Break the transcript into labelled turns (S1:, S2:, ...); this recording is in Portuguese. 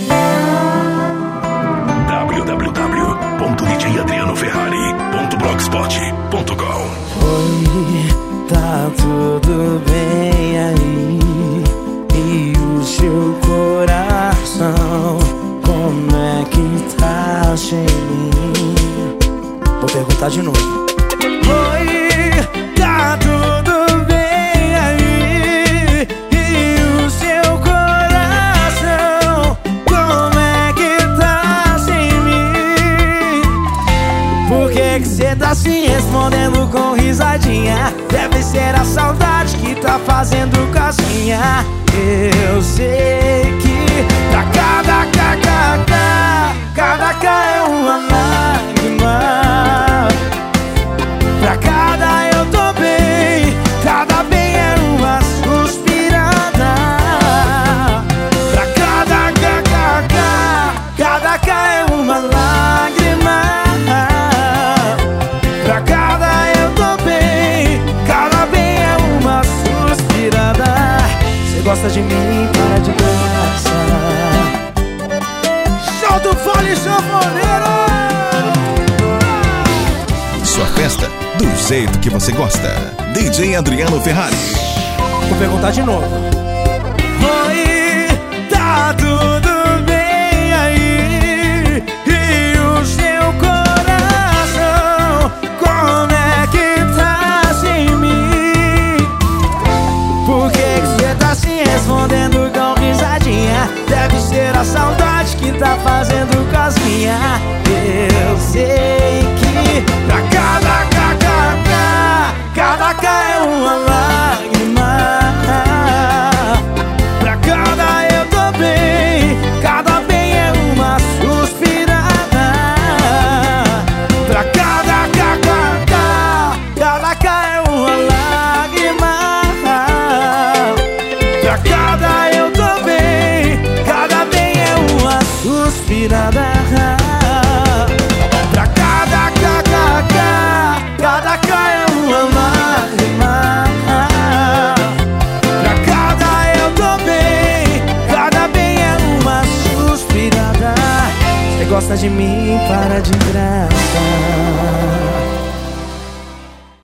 S1: www.djadrianoferrari.blogspot.com.
S2: Oi, tá tudo bem aí? E o seu coração, como é que tá sem mim? Vou perguntar de novo. Oi, tá tudo bem aí? E o seu coração, como é que tá sem mim? Por que cê tá se respondendo com risadinha? Deve ser a saudade que tá fazendo casinha. Eu sei que pra cada kkk, cada K é uma lágrima. Pra cada eu tô bem, cada bem é uma suspirada. Pra cada kkk, cada K é uma lágrima. Pra cada eu tô bem, cada bem é uma suspirada. Cê gosta de mim, para de graça. Show do Fole Sanfoneiro!
S1: Sua festa do jeito que você gosta. DJ Adriano Ferrari.
S2: Vou perguntar de novo. Oi, tá tudo bem aí? E o seu coração, como é que tá sem mim? Por que cê tá se respondendo com risadinha? Deve ser a saudade que tá fazendo casquinha. Eu sei que pra cada kkk, cada K é uma lágrima. Pra cada eu tô bem, cada bem é uma suspirada. Pra cada kkk, cada K é uma lágrima. Pra cada eu tô bem, cada bem é uma suspirada. Pra cada kkk, cada K é uma lágrima. Pra cada eu tô bem, cada bem é uma suspirada. Você gosta de mim, para de graça.